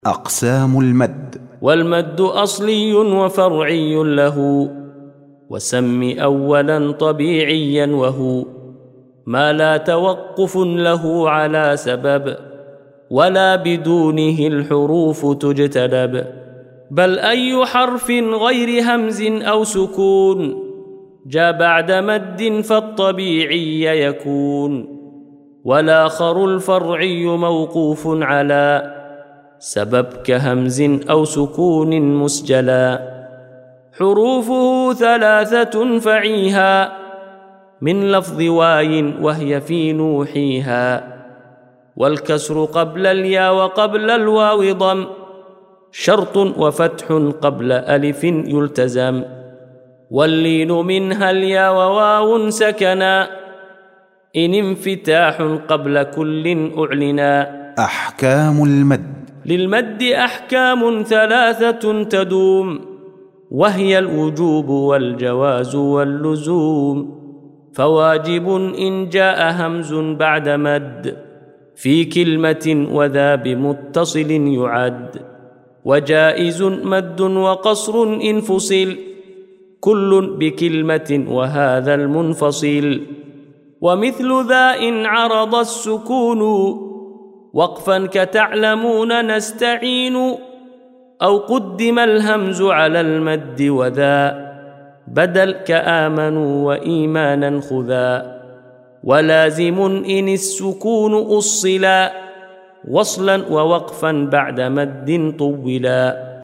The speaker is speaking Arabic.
أقسام المد. والمد أصلي وفرعي له، وسم أولا طبيعيا وهو ما لا توقف له على سبب، ولا بدونه الحروف تجتلب، بل أي حرف غير همز أو سكون جاء بعد مد فالطبيعي يكون، والآخر الفرعي موقوف على سبب كهمز أو سكون مسجلا. حروفه 3 فعيها من لفظ واي وهي في نوحيها، والكسر قبل الياء وقبل الواو ضم شرط، وفتح قبل ألف يلتزم، واللين منها الياء وواو سكنا إن انفتاح قبل كل أعلنا. أحكام المد. للمد أحكام 3 تدوم، وهي الوجوب والجواز واللزوم. فواجب إن جاء همز بعد مد في كلمة وذا بمتصل يعد، وجائز مد وقصر إن فصل كل بكلمة وهذا المنفصل. ومثل ذا إن عرض السكون وقفا كتعلمون نستعين، أو قدم الهمز على المد وذا بدل كآمنوا وإيمانا خذا. ولازم إن السكون أصلا وصلا ووقفا بعد مد طولا.